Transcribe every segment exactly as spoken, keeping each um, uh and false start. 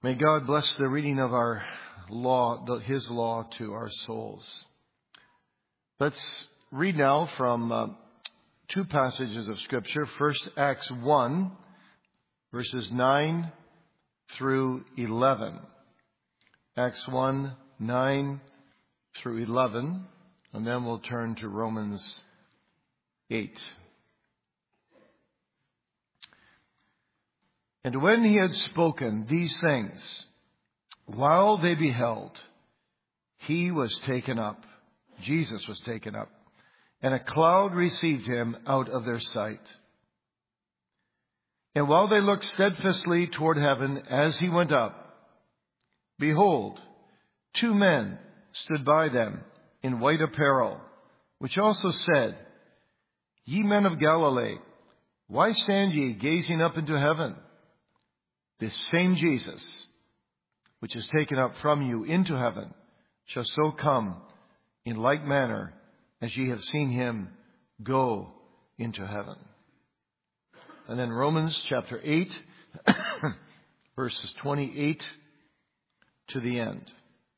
May God bless the reading of our law, His law to our souls. Let's read now from uh, two passages of Scripture. First, Acts one, verses nine through eleven. Acts one, nine through eleven. And then we'll turn to Romans eight. And when he had spoken these things, while they beheld, he was taken up. Jesus was taken up. And a cloud received him out of their sight. And while they looked steadfastly toward heaven as he went up, behold, two men stood by them in white apparel, which also said, Ye men of Galilee, why stand ye gazing up into heaven? This same Jesus, which is taken up from you into heaven, shall so come in like manner as ye have seen him go into heaven. And then Romans chapter eight, verses twenty-eight to the end.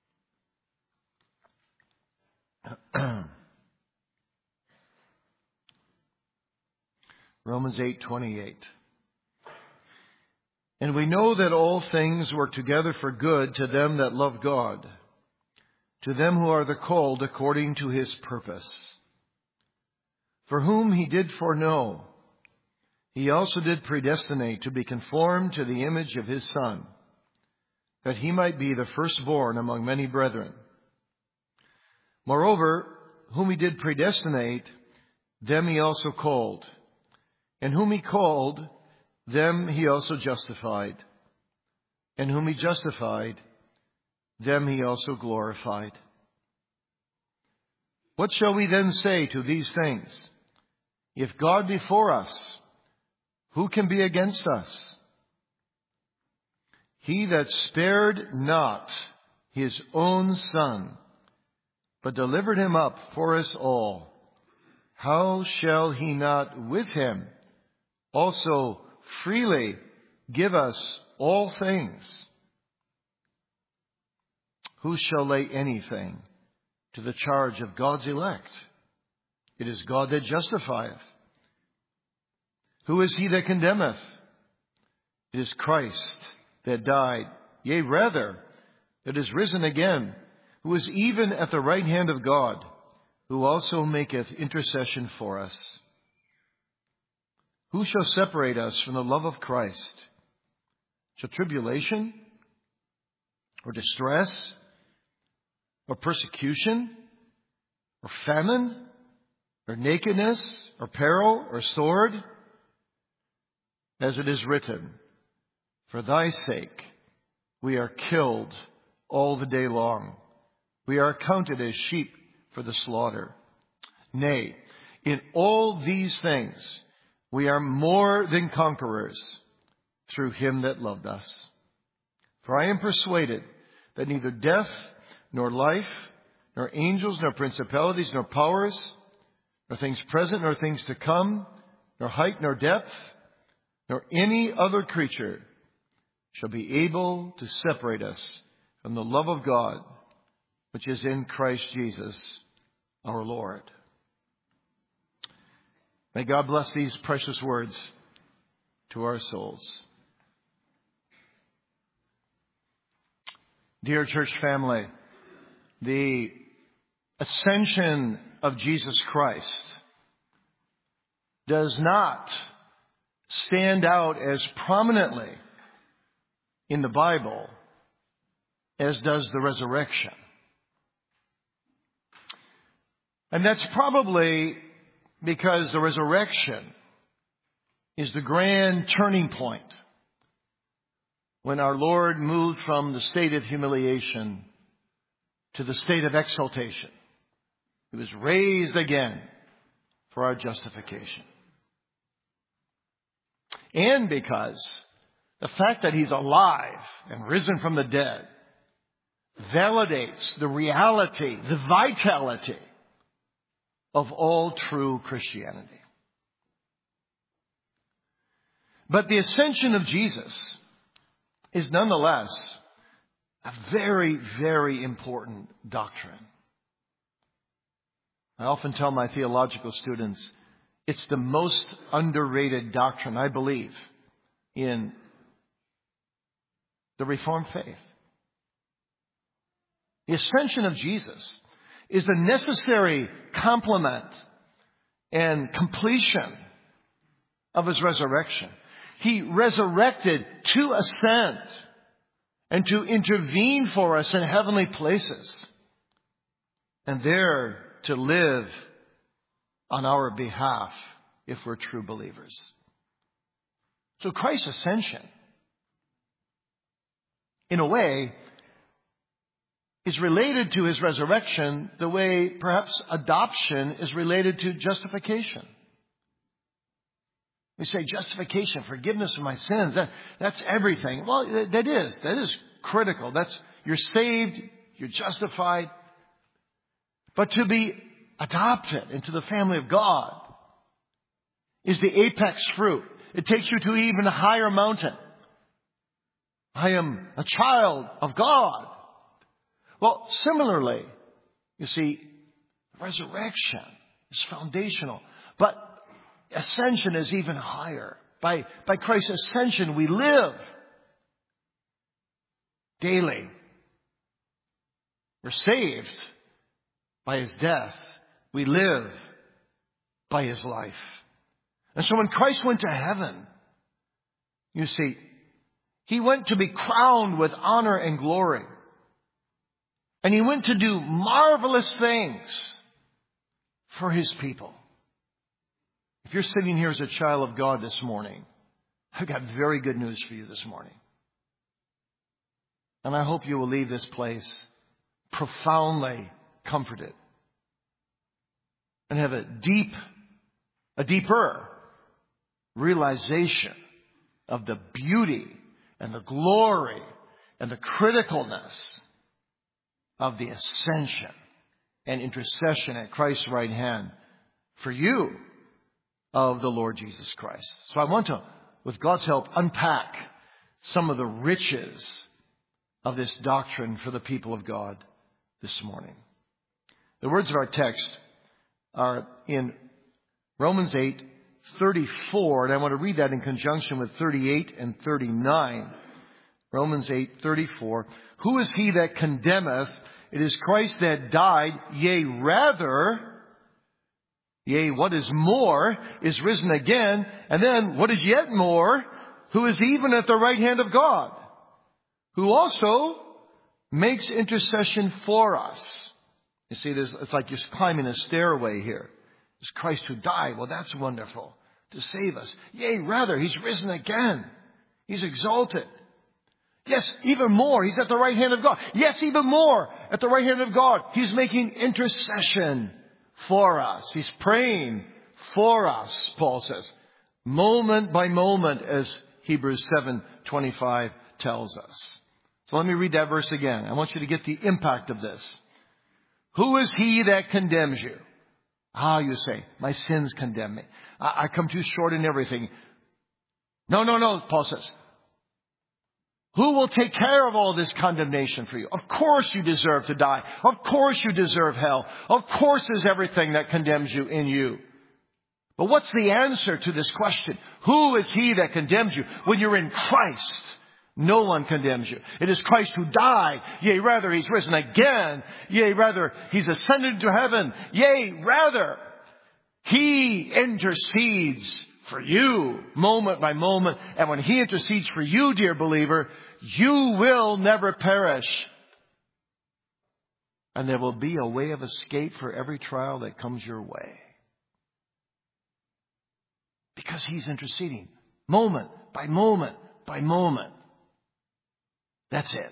Romans eight twenty-eight. And we know that all things work together for good to them that love God, to them who are the called according to his purpose. For whom he did foreknow, he also did predestinate to be conformed to the image of his Son, that he might be the firstborn among many brethren. Moreover, whom he did predestinate, them he also called. And whom he called, them he also justified. And whom he justified, them he also glorified. What shall we then say to these things? If God be for us, who can be against us? He that spared not his own Son, but delivered him up for us all, how shall he not with him also freely give us all things? Who shall lay anything to the charge of God's elect? It is God that justifieth. Who is he that condemneth? It is Christ that died, yea, rather, that is risen again, who is even at the right hand of God, who also maketh intercession for us. Who shall separate us from the love of Christ? Shall tribulation, or distress, or persecution, or famine, or nakedness, or peril, or sword? As it is written, For thy sake we are killed all the day long. We are accounted as sheep for the slaughter. Nay, in all these things we are more than conquerors through him that loved us. For I am persuaded that neither death, nor life, nor angels, nor principalities, nor powers, nor things present, nor things to come, nor height, nor depth, nor any other creature shall be able to separate us from the love of God, which is in Christ Jesus our Lord. May God bless these precious words to our souls. Dear church family, the ascension of Jesus Christ does not stand out as prominently in the Bible as does the resurrection. And that's probably because the resurrection is the grand turning point when our Lord moved from the state of humiliation to the state of exaltation. He was raised again for our justification. And because the fact that he's alive and risen from the dead validates the reality, the vitality of all true Christianity. But the ascension of Jesus is nonetheless a very, very important doctrine. I often tell my theological students, it's the most underrated doctrine, I believe, in the Reformed faith. The ascension of Jesus is the necessary complement and completion of his resurrection. He resurrected to ascend and to intervene for us in heavenly places, and there to live on our behalf if we're true believers. So Christ's ascension, in a way, is related to his resurrection the way perhaps adoption is related to justification. We say justification, forgiveness of my sins, that, that's everything. Well, that is. That is critical. That's, you're saved, you're justified. But to be adopted into the family of God is the apex fruit. It takes you to an even higher mountain. I am a child of God. Well, similarly, you see, resurrection is foundational. But ascension is even higher. By, by Christ's ascension, we live daily. We're saved by his death. We live by his life. And so when Christ went to heaven, you see, he went to be crowned with honor and glory. And he went to do marvelous things for his people. If you're sitting here as a child of God this morning, I've got very good news for you this morning. And I hope you will leave this place profoundly comforted and have a deep, a deeper realization of the beauty and the glory and the criticalness of the ascension and intercession at Christ's right hand for you of the Lord Jesus Christ. So I want to, with God's help, unpack some of the riches of this doctrine for the people of God this morning. The words of our text are in Romans eight thirty-four, and I want to read that in conjunction with thirty-eight and thirty-nine. Romans eight thirty-four. Who is he that condemneth? It is Christ that died, yea, rather, yea, what is more, is risen again, and then what is yet more, who is even at the right hand of God, who also makes intercession for us. You see, there's, it's like you're climbing a stairway here. It's Christ who died. Well, that's wonderful. To save us. Yea, rather, he's risen again. He's exalted. Yes, even more. He's at the right hand of God. Yes, even more. At the right hand of God. He's making intercession for us. He's praying for us, Paul says. Moment by moment, as Hebrews seven twenty-five tells us. So let me read that verse again. I want you to get the impact of this. Who is he that condemns you? Ah, you say, my sins condemn me. I, I come too short in everything. No, no, no, Paul says. Who will take care of all this condemnation for you? Of course you deserve to die. Of course you deserve hell. Of course there's everything that condemns you in you. But what's the answer to this question? Who is he that condemns you? When you're in Christ, no one condemns you. It is Christ who died. Yea, rather, he's risen again. Yea, rather, he's ascended to heaven. Yea, rather, he intercedes for you moment by moment. And when he intercedes for you, dear believer, you will never perish. And there will be a way of escape for every trial that comes your way. Because he's interceding moment by moment by moment. That's it.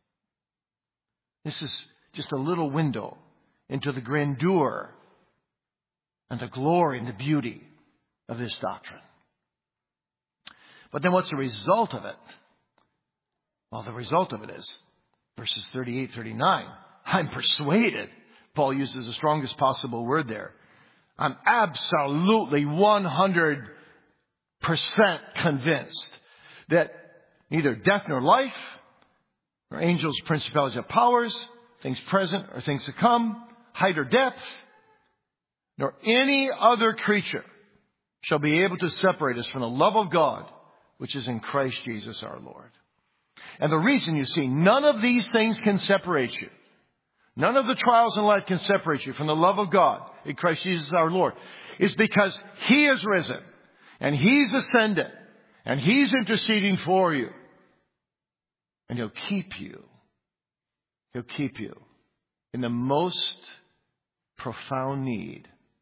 This is just a little window into the grandeur and the glory and the beauty of this doctrine. But then what's the result of it? Well, the result of it is verses thirty-eight, thirty-nine. I'm persuaded. Paul uses the strongest possible word there. I'm absolutely one hundred percent convinced that neither death nor life, nor angels, principalities, or powers, things present or things to come, height or depth, nor any other creature shall be able to separate us from the love of God, which is in Christ Jesus our Lord. And the reason, you see, none of these things can separate you. None of the trials in life can separate you from the love of God in Christ Jesus our Lord, is because He is risen and He's ascended and He's interceding for you. And He'll keep you. He'll keep you in the most profound need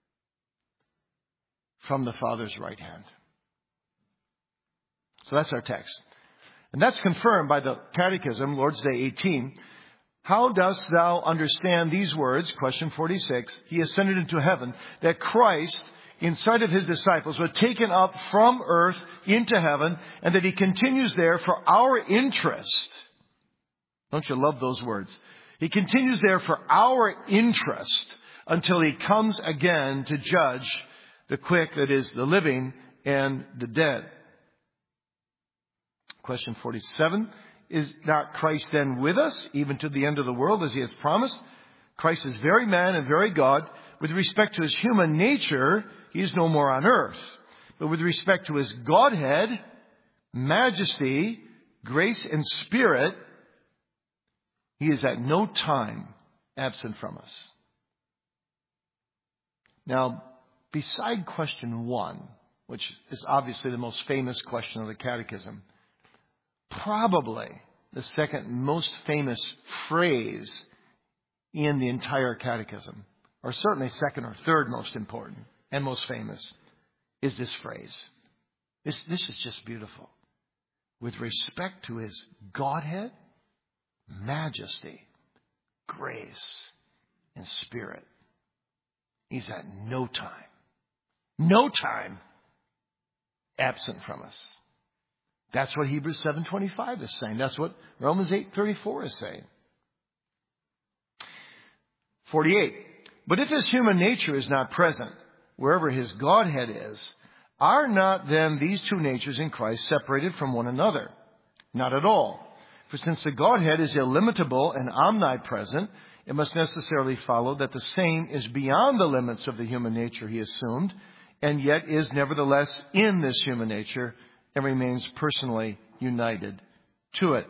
from the Father's right hand. So that's our text. And that's confirmed by the Catechism, Lord's Day eighteen. How dost thou understand these words? Question forty-six. He ascended into heaven, that Christ, in sight of His disciples, was taken up from earth into heaven, and that He continues there for our interest. Don't you love those words? He continues there for our interest until He comes again to judge the quick, that is, the living and the dead. Question forty-seven. Is not Christ then with us, even to the end of the world, as He has promised? Christ is very man and very God. With respect to His human nature, He is no more on earth. But with respect to His Godhead, majesty, grace, and spirit, He is at no time absent from us. Now, beside question one, which is obviously the most famous question of the Catechism, probably the second most famous phrase in the entire Catechism, or certainly second or third most important and most famous, is this phrase. This, this is just beautiful. With respect to His Godhead, majesty, grace, and spirit, He's at no time, no time absent from us. That's what Hebrews seven twenty-five is saying. That's what Romans eight thirty-four is saying. forty-eight. But if His human nature is not present, wherever His Godhead is, are not then these two natures in Christ separated from one another? Not at all. For since the Godhead is illimitable and omnipresent, it must necessarily follow that the same is beyond the limits of the human nature He assumed, and yet is nevertheless in this human nature, and remains personally united to it.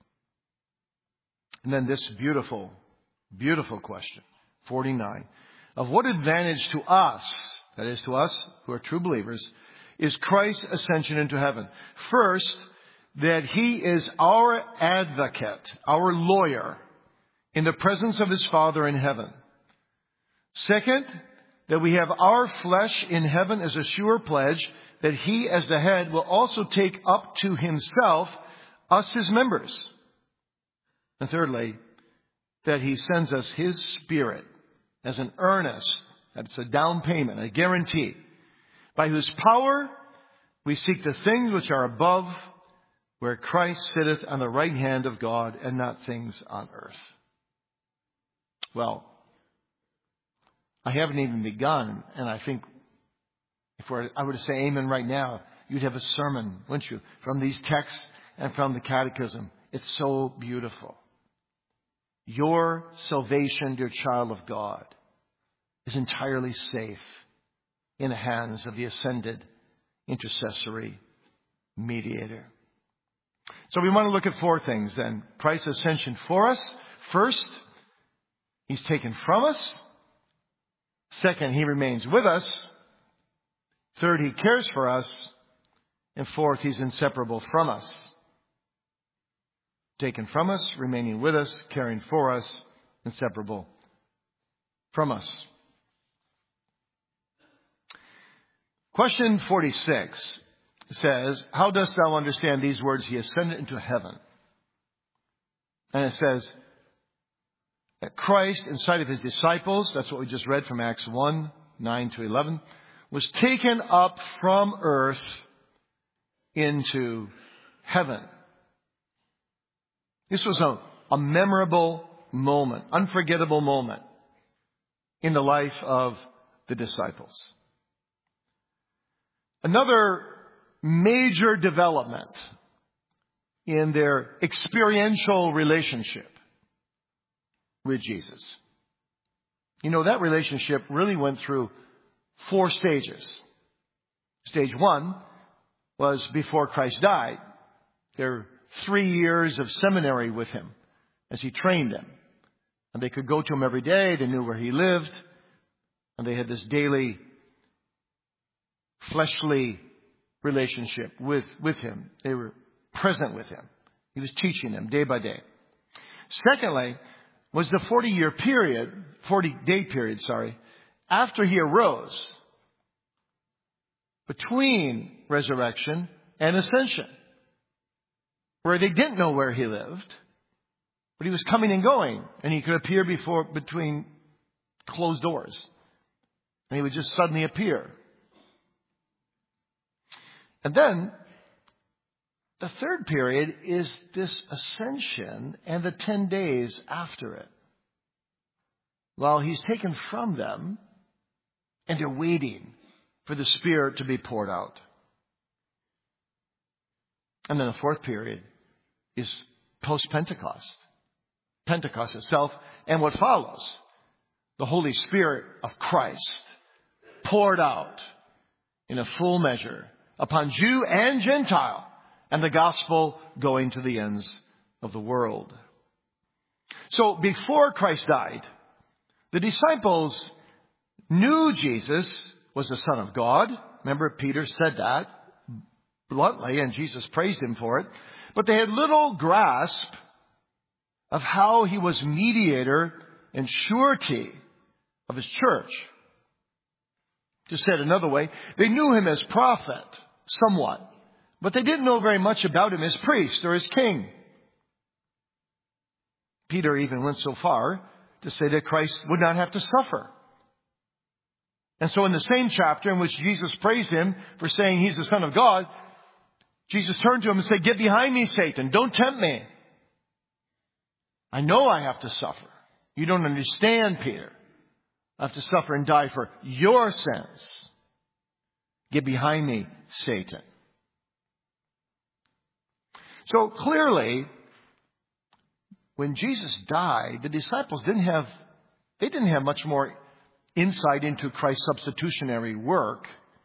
And then this beautiful, beautiful question, forty-nine. Of what advantage to us, that is to us who are true believers, is Christ's ascension into heaven? First, that He is our advocate, our lawyer, in the presence of His Father in heaven. Second, that we have our flesh in heaven as a sure pledge that He, as the head, will also take up to Himself us, His members. And thirdly, that He sends us His Spirit as an earnest, that's a down payment, a guarantee, by whose power we seek the things which are above, where Christ sitteth on the right hand of God, and not things on earth. Well, I haven't even begun, and I think if we're, I were to say amen right now, you'd have a sermon, wouldn't you, from these texts and from the Catechism. It's so beautiful. Your salvation, dear child of God, is entirely safe in the hands of the ascended intercessory mediator. So we want to look at four things then. Christ's ascension for us. First, He's taken from us. Second, He remains with us. Third, He cares for us. And fourth, He's inseparable from us. Taken from us, remaining with us, caring for us, inseparable from us. Question forty-six says, how dost thou understand these words, He ascended into heaven? And it says that Christ, in sight of His disciples, that's what we just read from Acts one, nine to eleven, was taken up from earth into heaven. This was a, a memorable moment, unforgettable moment in the life of the disciples. Another major development in their experiential relationship with Jesus. You know, that relationship really went through four stages. Stage one was before Christ died. There were three years of seminary with him as he trained them. And they could go to him every day. They knew where he lived. And they had this daily fleshly relationship with, with him. They were present with him. He was teaching them day by day. Secondly, was the forty-year period, forty-day period, sorry, after he arose, between resurrection and ascension, where they didn't know where he lived, but he was coming and going, and he could appear before between closed doors, and he would just suddenly appear. And then the third period is this ascension and the ten days after it, while he's taken from them and they're waiting for the Spirit to be poured out. And then the fourth period is post-Pentecost. Pentecost itself and what follows. The Holy Spirit of Christ poured out in a full measure upon Jew and Gentile, and the gospel going to the ends of the world. So before Christ died, the disciples knew Jesus was the Son of God. Remember, Peter said that bluntly, and Jesus praised him for it. But they had little grasp of how he was mediator and surety of his church. To say it another way, they knew him as prophet, somewhat. But they didn't know very much about him as priest or as king. Peter even went so far to say that Christ would not have to suffer. And so in the same chapter in which Jesus praised him for saying he's the Son of God, Jesus turned to him and said, "Get behind me, Satan. Don't tempt me. I know I have to suffer. You don't understand, Peter. I have to suffer and die for your sins. Get behind me, Satan." So clearly, when Jesus died, the disciples didn't have, they didn't have much more insight into Christ's substitutionary work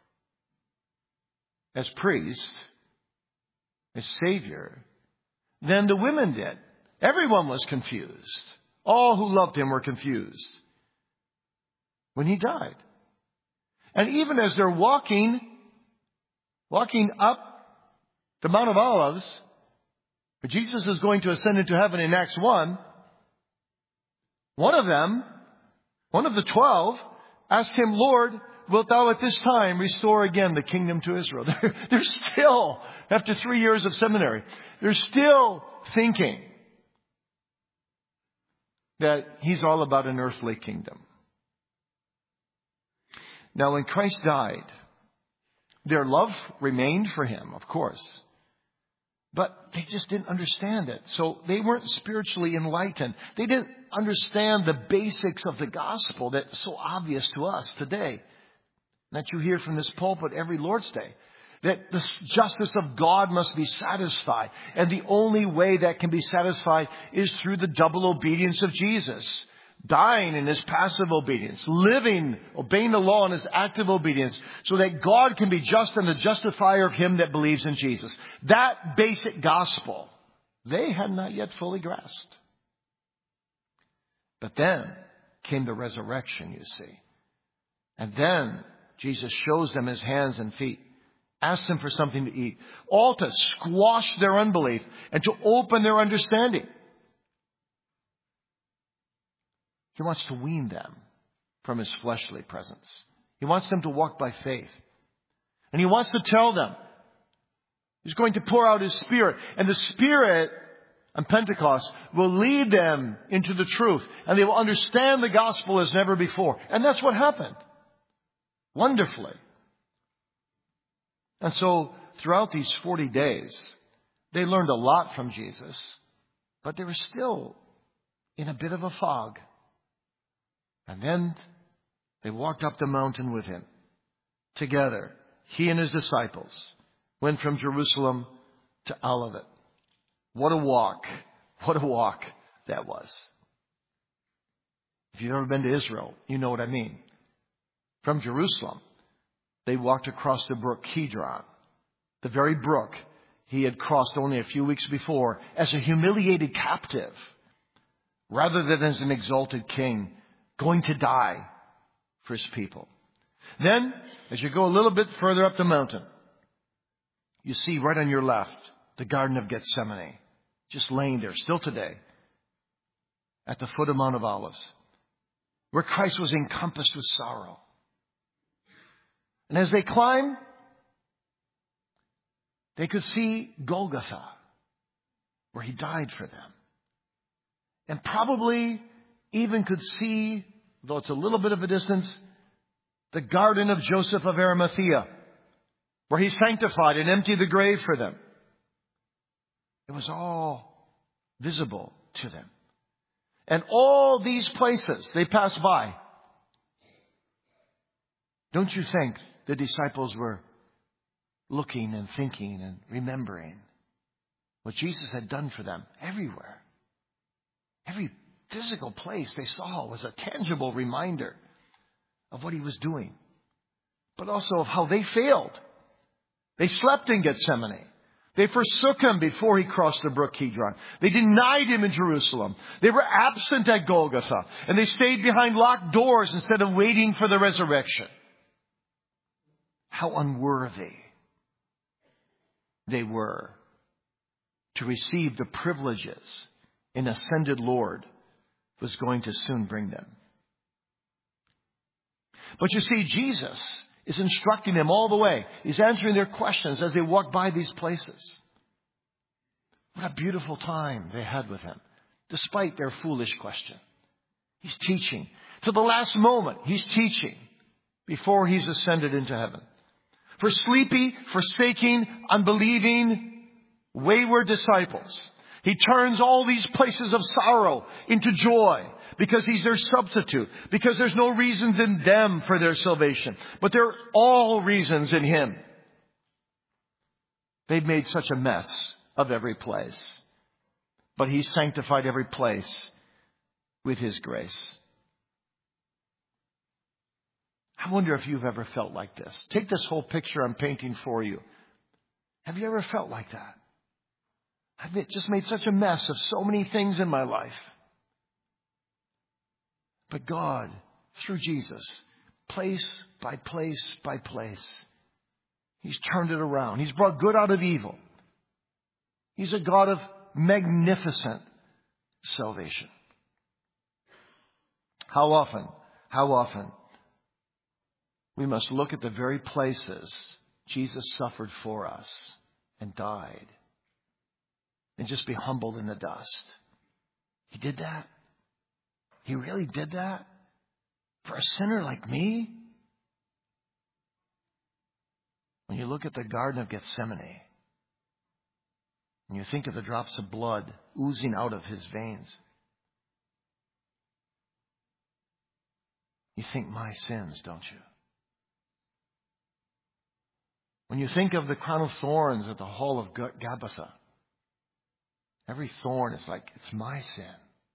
as priest, as Savior, than the women did. Everyone was confused. All who loved him were confused when he died. And even as they're walking, walking up the Mount of Olives, but Jesus is going to ascend into heaven in Acts one. One of them, one of the twelve, asked him, "Lord, wilt thou at this time restore again the kingdom to Israel?" They're, they're still, after three years of seminary, they're still thinking that he's all about an earthly kingdom. Now, when Christ died, their love remained for him, of course. But they just didn't understand it. So they weren't spiritually enlightened. They didn't understand the basics of the gospel that's so obvious to us today. That you hear from this pulpit every Lord's Day. That the justice of God must be satisfied. And the only way that can be satisfied is through the double obedience of Jesus. Dying in his passive obedience, living, obeying the law in his active obedience, so that God can be just and the justifier of him that believes in Jesus. That basic gospel, they had not yet fully grasped. But then came the resurrection, you see. And then Jesus shows them his hands and feet, asks them for something to eat, all to squash their unbelief and to open their understanding. He wants to wean them from his fleshly presence. He wants them to walk by faith. And he wants to tell them he's going to pour out his Spirit. And the Spirit on Pentecost will lead them into the truth. And they will understand the gospel as never before. And that's what happened. Wonderfully. And so throughout these forty days, they learned a lot from Jesus. But they were still in a bit of a fog. And then they walked up the mountain with him. Together, he and his disciples went from Jerusalem to Olivet. What a walk. What a walk that was. If you've ever been to Israel, you know what I mean. From Jerusalem, they walked across the brook Kidron, the very brook he had crossed only a few weeks before as a humiliated captive, rather than as an exalted king going to die for his people. Then, as you go a little bit further up the mountain, you see right on your left the Garden of Gethsemane, just laying there, still today, at the foot of Mount of Olives, where Christ was encompassed with sorrow. And as they climbed, they could see Golgotha, where he died for them. And probably even could see, though it's a little bit of a distance, the garden of Joseph of Arimathea, where he sanctified and emptied the grave for them. It was all visible to them. And all these places they passed by. Don't you think the disciples were looking and thinking and remembering what Jesus had done for them everywhere? Every physical place they saw was a tangible reminder of what he was doing, but also of how they failed. They slept in Gethsemane. They forsook him before he crossed the brook Kidron. They denied him in Jerusalem. They were absent at Golgotha, and they stayed behind locked doors instead of waiting for the resurrection. How unworthy they were to receive the privileges an ascended Lord was going to soon bring them. But you see, Jesus is instructing them all the way. He's answering their questions as they walk by these places. What a beautiful time they had with him, despite their foolish question. He's teaching. To the last moment, he's teaching before he's ascended into heaven. For sleepy, forsaking, unbelieving, wayward disciples, he turns all these places of sorrow into joy because he's their substitute, because there's no reasons in them for their salvation, but they're all reasons in him. They've made such a mess of every place, but he sanctified every place with his grace. I wonder if you've ever felt like this. Take this whole picture I'm painting for you. Have you ever felt like that? I've just made such a mess of so many things in my life. But God, through Jesus, place by place by place, he's turned it around. He's brought good out of evil. He's a God of magnificent salvation. How often, how often we must look at the very places Jesus suffered for us and died and just be humbled in the dust. He did that? He really did that? For a sinner like me? When you look at the Garden of Gethsemane, and you think of the drops of blood oozing out of his veins, you think my sins, don't you? When you think of the crown of thorns at the hall of Gabbatha, every thorn is like, it's my sin.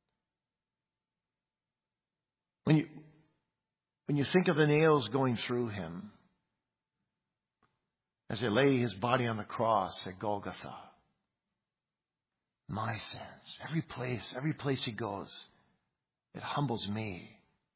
When you, when you think of the nails going through him as they lay his body on the cross at Golgotha, my sins, every place, every place he goes, it humbles me.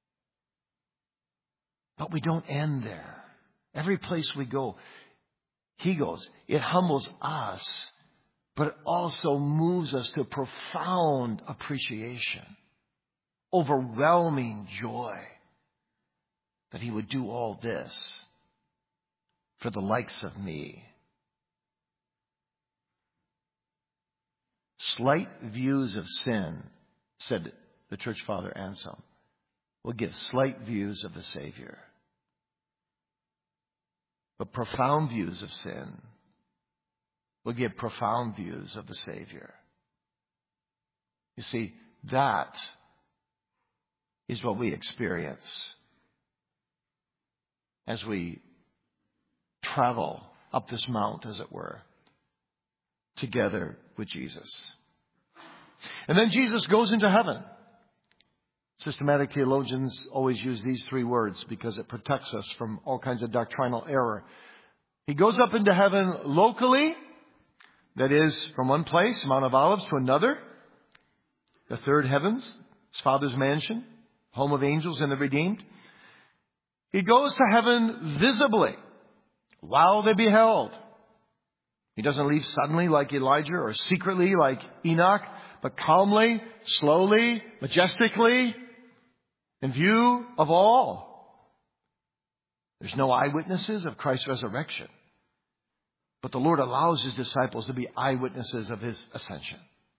But we don't end there. Every place we go, he goes, it humbles us, but it also moves us to profound appreciation, overwhelming joy that he would do all this for the likes of me. Slight views of sin, said the church father Anselm, will give slight views of the Savior. But profound views of sin will give profound views of the Savior. You see, that is what we experience as we travel up this mount, as it were. together with Jesus. And then Jesus goes into heaven. Systematic theologians always use these three words because it protects us from all kinds of doctrinal error. He goes up into heaven locally, that is, from one place, Mount of Olives, to another, the third heavens, his Father's mansion, home of angels and the redeemed. He goes to heaven visibly, while they beheld. He doesn't leave suddenly like Elijah or secretly like Enoch, but calmly, slowly, majestically, in view of all. There's no eyewitnesses of Christ's resurrection, but the Lord allows his disciples to be eyewitnesses of his ascension.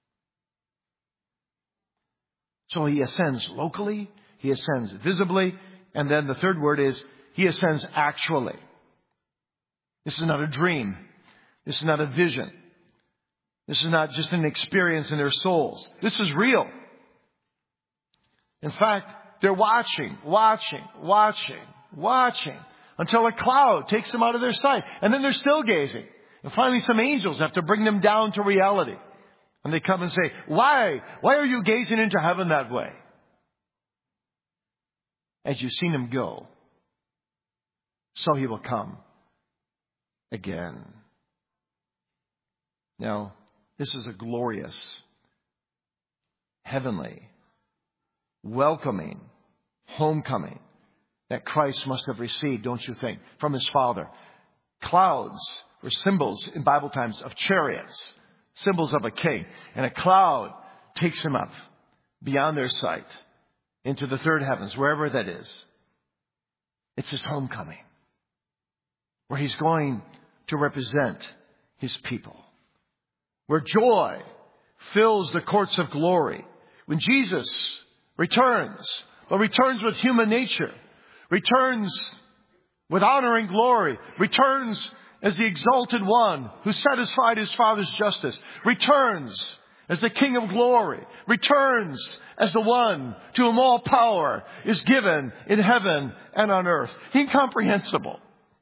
So he ascends locally, he ascends visibly, and then the third word is he ascends actually. This is not a dream. This is not a vision. This is not just an experience in their souls. This is real. In fact, they're watching, watching, watching, watching until a cloud takes them out of their sight. And then they're still gazing. And finally some angels have to bring them down to reality. And they come and say, why? Why are you gazing into heaven that way? As you've seen him go, so he will come again. Now, this is a glorious, heavenly, welcoming homecoming that Christ must have received, don't you think, from his Father. Clouds were symbols in Bible times of chariots, symbols of a king. And a cloud takes him up beyond their sight into the third heavens, wherever that is. It's his homecoming, where he's going to represent his people, where joy fills the courts of glory. When Jesus returns, but returns with human nature, returns with honor and glory, returns as the exalted one who satisfied his Father's justice, returns as the King of glory, returns as the one to whom all power is given in heaven and on earth. Incomprehensible.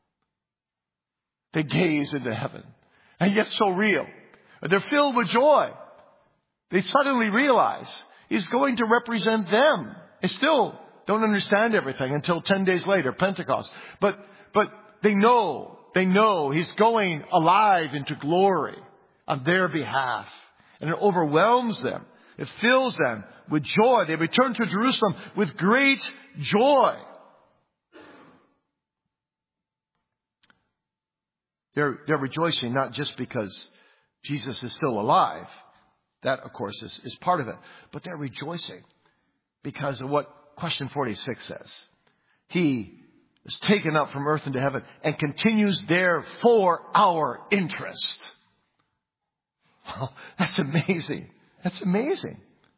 They gaze into heaven, and yet so real. They're filled with joy. They suddenly realize he's going to represent them. They still don't understand everything until ten days later, Pentecost. But, but they know, they know he's going alive into glory on their behalf. And it overwhelms them. It fills them with joy. They return to Jerusalem with great joy. They're, they're rejoicing not just because Jesus is still alive. That, of course, is, is part of it. But they're rejoicing because of what question forty-six says. He is taken up from earth into heaven and continues there for our interest. Oh, that's amazing. That's amazing.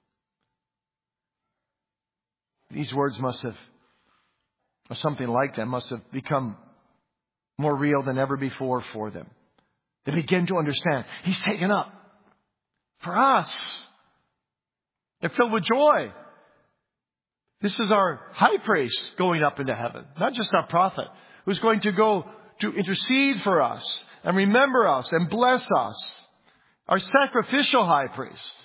These words must have, or something like that, must have become more real than ever before for them. They begin to understand he's taken up for us. They're filled with joy. This is our high priest going up into heaven, not just our prophet, who's going to go to intercede for us and remember us and bless us. Our sacrificial high priest.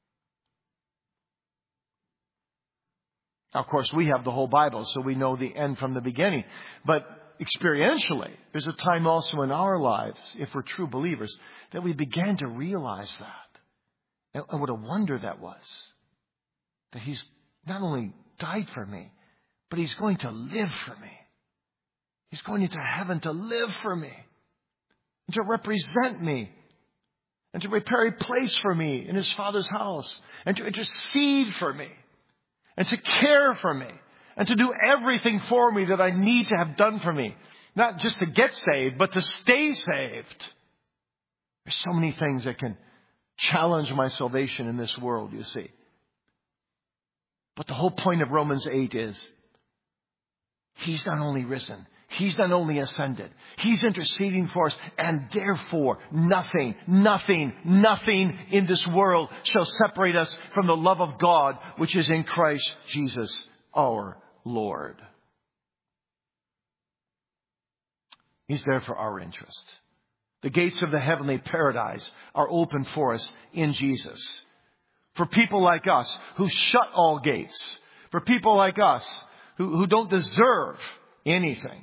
Of course, we have the whole Bible, so we know the end from the beginning. But experientially, there's a time also in our lives, if we're true believers, that we began to realize that. And what a wonder that was. That he's not only died for me, but he's going to live for me. He's going into heaven to live for me. And to represent me. And to prepare a place for me in his Father's house. And to intercede for me. And to care for me. And to do everything for me that I need to have done for me. Not just to get saved, but to stay saved. There's so many things that can challenge my salvation in this world, you see. But the whole point of Romans eight is, he's not only risen, he's not only ascended, he's interceding for us, and therefore nothing, nothing, nothing in this world shall separate us from the love of God, which is in Christ Jesus our Lord. He's there for our interest. The gates of the heavenly paradise are open for us in Jesus. For people like us who shut all gates. For people like us who, who don't deserve anything.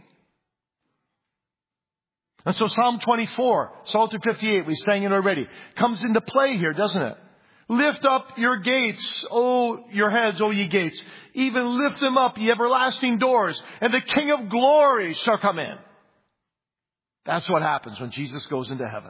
And so Psalm twenty-four, Psalter fifty-eight, we sang it already, comes into play here, doesn't it? Lift up your gates, O your heads, O ye gates. Even lift them up, ye everlasting doors, and the King of glory shall come in. That's what happens when Jesus goes into heaven.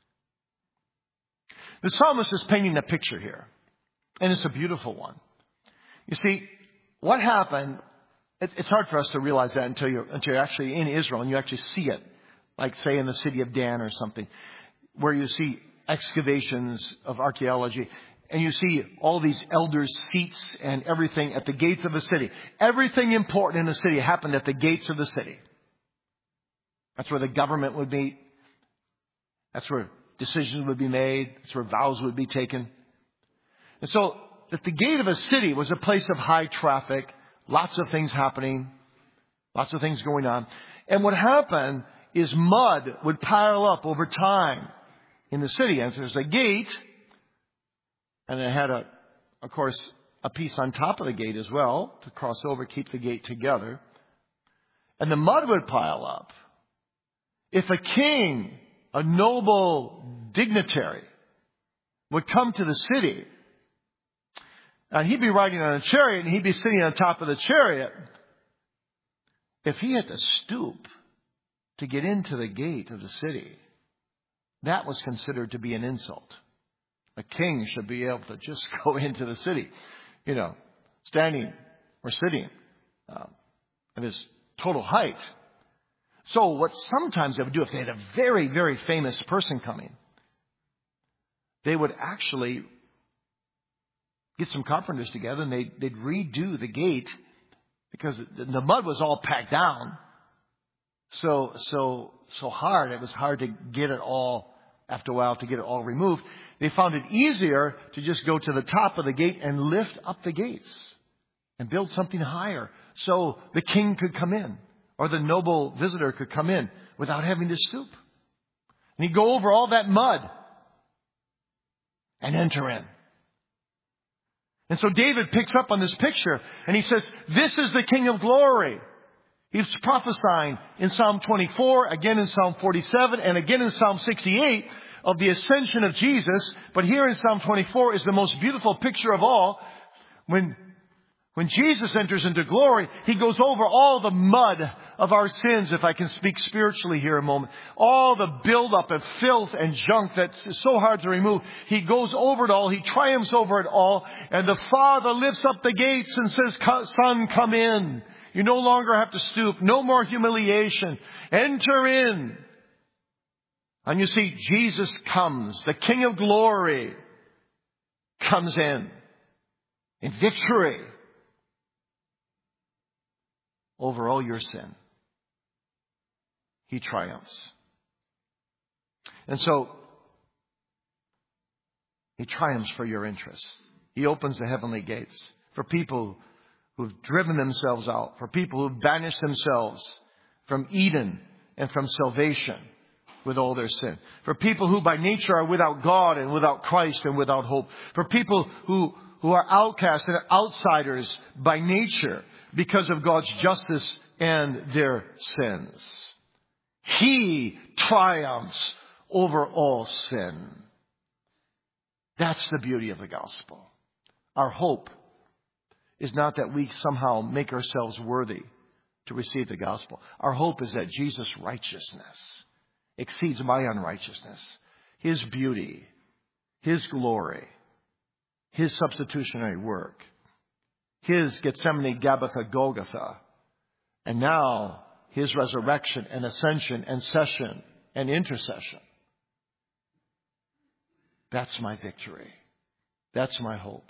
The psalmist is painting a picture here, and it's a beautiful one. You see, what happened, it, it's hard for us to realize that until you're, until you're actually in Israel and you actually see it. Like, say, in the city of Dan or something, where you see excavations of archaeology, and you see all these elders' seats and everything at the gates of the city. Everything important in the city happened at the gates of the city. That's where the government would meet. That's where decisions would be made. That's where vows would be taken. And so, at the gate of a city was a place of high traffic, lots of things happening, lots of things going on. And what happened is mud would pile up over time in the city. And there's a gate, and it had, a, of course, a piece on top of the gate as well to cross over, keep the gate together. And the mud would pile up. If a king, a noble dignitary, would come to the city, and he'd be riding on a chariot, and he'd be sitting on top of the chariot, if he had to stoop to get into the gate of the city, that was considered to be an insult. A king should be able to just go into the city, you know, standing or sitting um, at his total height. So what sometimes they would do, if they had a very, very famous person coming, they would actually get some carpenters together and they'd, they'd redo the gate because the, the mud was all packed down. So, so, so hard. It was hard to get it all, after a while, to get it all removed. They found it easier to just go to the top of the gate and lift up the gates and build something higher so the king could come in or the noble visitor could come in without having to stoop. And he'd go over all that mud and enter in. And so David picks up on this picture and he says, this is the King of glory. He's prophesying in Psalm twenty-four, again in Psalm forty-seven, and again in Psalm sixty-eight of the ascension of Jesus. But here in Psalm twenty-four is the most beautiful picture of all. When, when Jesus enters into glory, He goes over all the mud of our sins, if I can speak spiritually here a moment. All the buildup of filth and junk that's so hard to remove. He goes over it all. He triumphs over it all. And the Father lifts up the gates and says, Son, come in. You no longer have to stoop. No more humiliation. Enter in. And you see, Jesus comes. The King of glory comes in. In victory over all your sin. He triumphs. And so, He triumphs for your interests. He opens the heavenly gates for people who've driven themselves out, for people who've banished themselves from Eden and from salvation with all their sin. For people who by nature are without God and without Christ and without hope. For people who, who are outcasts and outsiders by nature because of God's justice and their sins. He triumphs over all sin. That's the beauty of the gospel. Our hope is not that we somehow make ourselves worthy to receive the gospel. Our hope is that Jesus' righteousness exceeds my unrighteousness. His beauty, His glory, His substitutionary work, His Gethsemane, Gabbatha, Golgotha, and now His resurrection and ascension and session and intercession. That's my victory. That's my hope.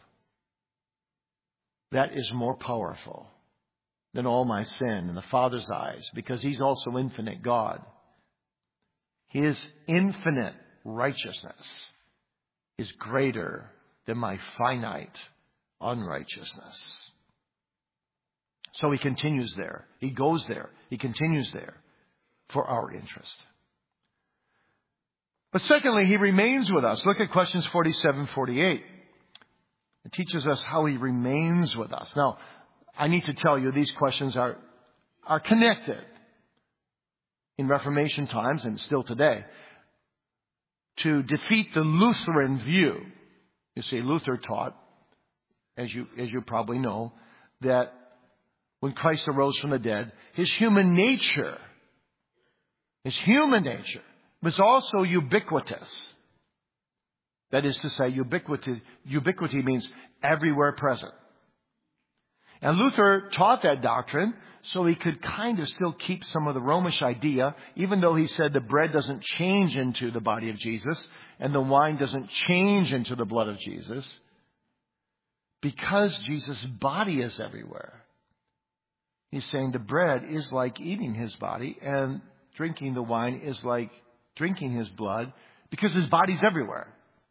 That is more powerful than all my sin in the Father's eyes, because He's also infinite God. His infinite righteousness is greater than my finite unrighteousness. So He continues there. He goes there. He continues there for our interest. But secondly, he remains with us. Look at questions forty-seven, forty-eight. It teaches us how he remains with us. Now, I need to tell you these questions are, are connected in Reformation times and still today to defeat the Lutheran view. You see, Luther taught, as you, as you probably know, that when Christ arose from the dead, his human nature, his human nature was also ubiquitous. That is to say, ubiquity, ubiquity means everywhere present. And Luther taught that doctrine so he could kind of still keep some of the Romish idea, even though he said the bread doesn't change into the body of Jesus and the wine doesn't change into the blood of Jesus. Because Jesus' body is everywhere. He's saying the bread is like eating his body and drinking the wine is like drinking his blood because his body's everywhere.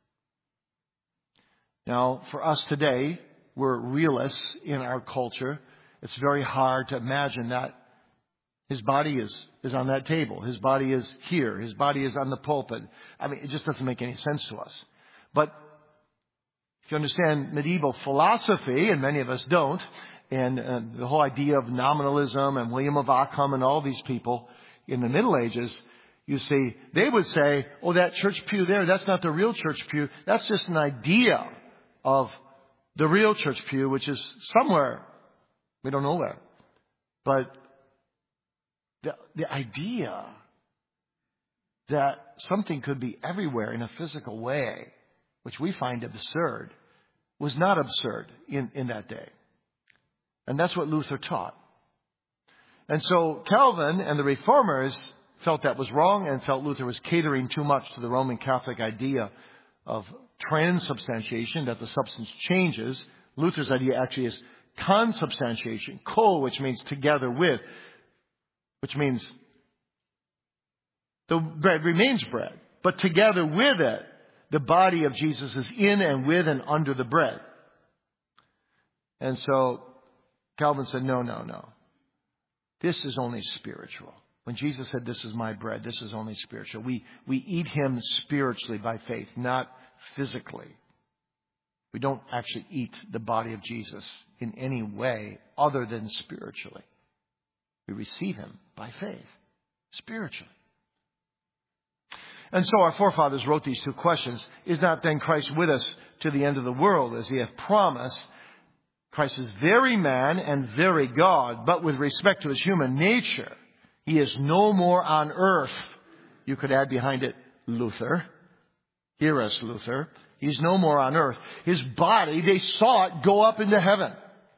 Now, for us today, we're realists in our culture. It's very hard to imagine that his body is, is on that table. His body is here. His body is on the pulpit. I mean, it just doesn't make any sense to us. But if you understand medieval philosophy, and many of us don't, and, and the whole idea of nominalism and William of Ockham and all these people in the Middle Ages, you see, they would say, oh, that church pew there, that's not the real church pew. That's just an idea of the real church pew, which is somewhere. We don't know where. But the, the idea that something could be everywhere in a physical way, which we find absurd, was not absurd in, in that day. And that's what Luther taught. And so Calvin and the Reformers felt that was wrong and felt Luther was catering too much to the Roman Catholic idea of transubstantiation, that the substance changes. Luther's idea actually is consubstantiation, co, which means together with, which means the bread remains bread, but together with it, the body of Jesus is in and with and under the bread. And so Calvin said, no, no, no. This is only spiritual. When Jesus said, this is my bread, this is only spiritual. We, we eat him spiritually by faith, not physically. We don't actually eat the body of Jesus in any way other than spiritually. We receive him by faith, spiritually. And so our forefathers wrote these two questions. Is not then Christ with us to the end of the world, as he hath promised? Christ is very man and very God, but with respect to his human nature, he is no more on earth. You could add behind it, Luther. Hear us, Luther. He's no more on earth. His body, they saw it go up into heaven.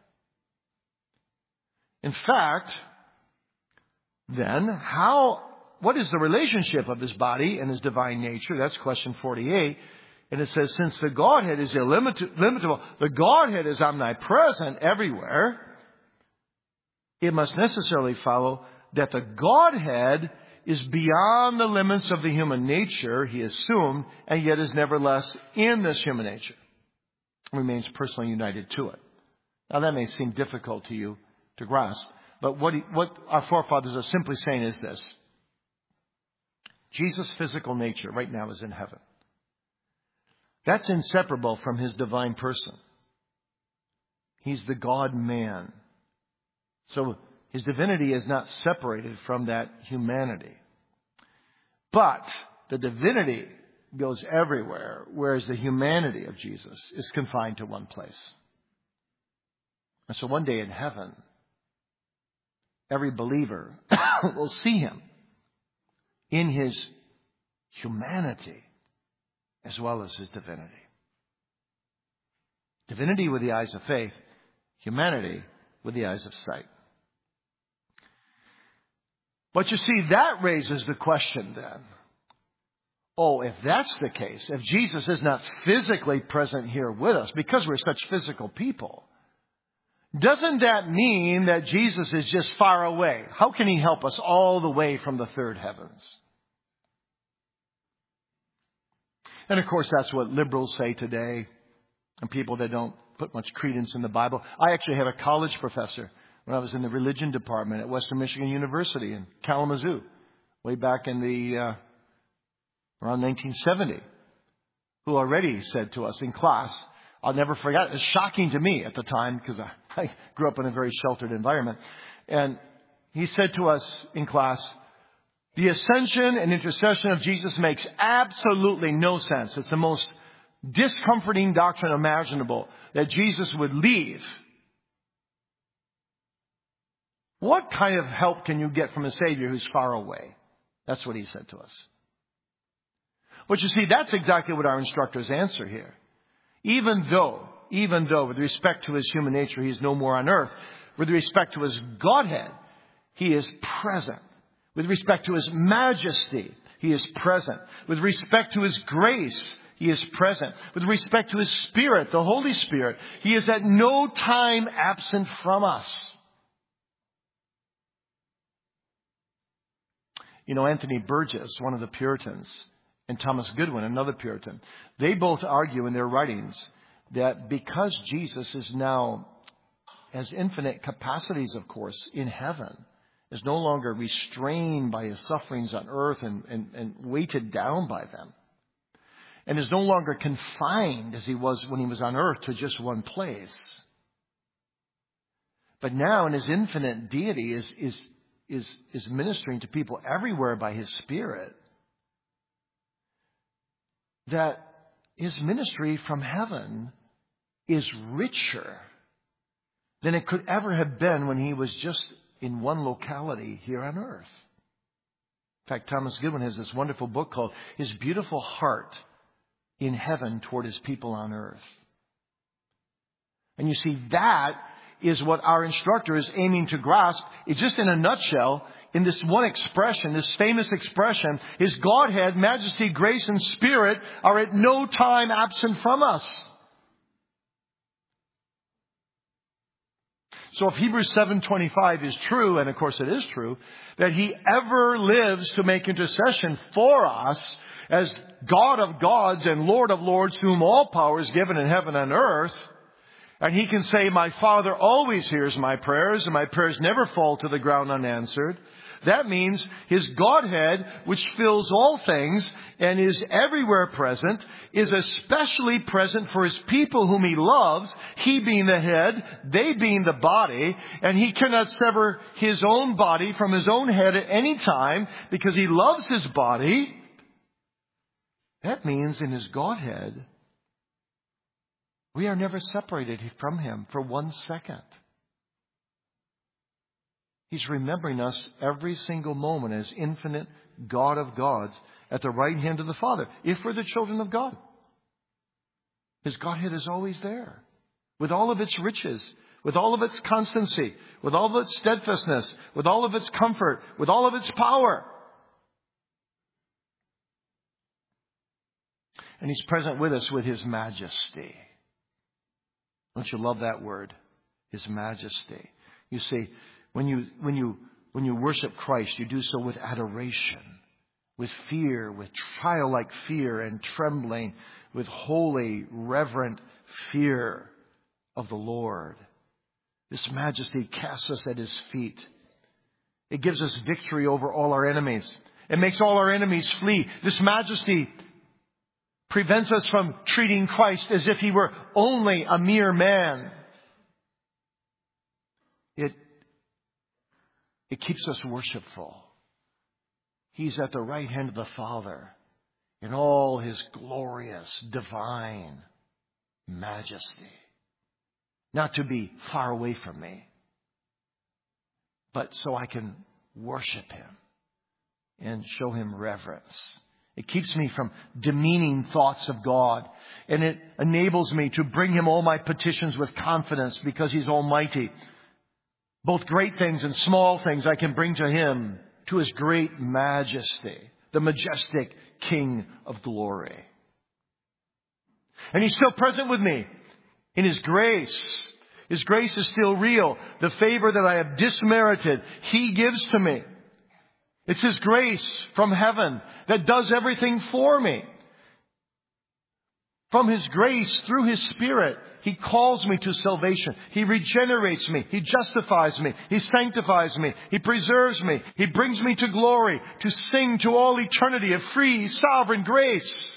In fact, then, how, what is the relationship of his body and his divine nature? That's question forty-eight. And it says, since the Godhead is illimitable, the Godhead is omnipresent everywhere, it must necessarily follow that the Godhead is beyond the limits of the human nature, he assumed, and yet is nevertheless in this human nature. Remains personally united to it. Now that may seem difficult to you to grasp, but what, he, what our forefathers are simply saying is this. Jesus' physical nature right now is in heaven. That's inseparable from his divine person. He's the God-man. So his divinity is not separated from that humanity. But the divinity goes everywhere, whereas the humanity of Jesus is confined to one place. And so one day in heaven, every believer will see him in his humanity as well as his divinity. Divinity with the eyes of faith, humanity with the eyes of sight. But you see, that raises the question then. Oh, if that's the case, if Jesus is not physically present here with us, because we're such physical people, doesn't that mean that Jesus is just far away? How can he help us all the way from the third heavens? And of course, that's what liberals say today, and people that don't put much credence in the Bible. I actually had a college professor when I was in the religion department at Western Michigan University in Kalamazoo, way back in the uh, around nineteen seventy, who already said to us in class, I'll never forget, it was shocking to me at the time because I, I grew up in a very sheltered environment. And he said to us in class, the ascension and intercession of Jesus makes absolutely no sense. It's the most discomforting doctrine imaginable that Jesus would leave. What kind of help can you get from a Savior who's far away? That's what he said to us. But you see, that's exactly what our instructors answer here. Even though, even though with respect to his human nature, he is no more on earth, with respect to his Godhead, he is present. With respect to his majesty, he is present. With respect to his grace, he is present. With respect to his Spirit, the Holy Spirit, he is at no time absent from us. You know, Anthony Burgess, one of the Puritans, and Thomas Goodwin, another Puritan, they both argue in their writings that because Jesus is now, has infinite capacities, of course, in heaven, is no longer restrained by his sufferings on earth and, and, and weighted down by them, and is no longer confined as he was when he was on earth to just one place. But now in his infinite deity is, is, is, is ministering to people everywhere by his Spirit, that his ministry from heaven is richer than it could ever have been when he was just in one locality here on earth. In fact, Thomas Goodwin has this wonderful book called His Beautiful Heart in Heaven Toward His People on Earth. And you see, that is what our instructor is aiming to grasp. It's just in a nutshell, in this one expression, this famous expression, his Godhead, majesty, grace, and Spirit are at no time absent from us. So if Hebrews seven twenty-five is true, and of course it is true, that he ever lives to make intercession for us as God of gods and Lord of lords, to whom all power is given in heaven and earth, and he can say, my Father always hears my prayers, and my prayers never fall to the ground unanswered. That means his Godhead, which fills all things and is everywhere present, is especially present for his people whom he loves, he being the head, they being the body, and he cannot sever his own body from his own head at any time because he loves his body. That means in his Godhead, we are never separated from him for one second. He's remembering us every single moment as infinite God of gods at the right hand of the Father, if we're the children of God. His Godhead is always there, with all of its riches, with all of its constancy, with all of its steadfastness, with all of its comfort, with all of its power. And he's present with us with his majesty. Don't you love that word? His majesty. You see, When you, when you, when you worship Christ, you do so with adoration, with fear, with childlike fear and trembling, with holy, reverent fear of the Lord. This majesty casts us at his feet. It gives us victory over all our enemies. It makes all our enemies flee. This majesty prevents us from treating Christ as if he were only a mere man. It It keeps us worshipful. He's at the right hand of the Father in all his glorious, divine majesty. Not to be far away from me, but so I can worship him and show him reverence. It keeps me from demeaning thoughts of God. And it enables me to bring him all my petitions with confidence because he's almighty. Both great things and small things I can bring to him, to his great majesty, the majestic King of glory. And he's still present with me in his grace. His grace is still real. The favor that I have dismerited, he gives to me. It's his grace from heaven that does everything for me. From His grace, through His Spirit, He calls me to salvation. He regenerates me. He justifies me. He sanctifies me. He preserves me. He brings me to glory, to sing to all eternity of free, sovereign grace.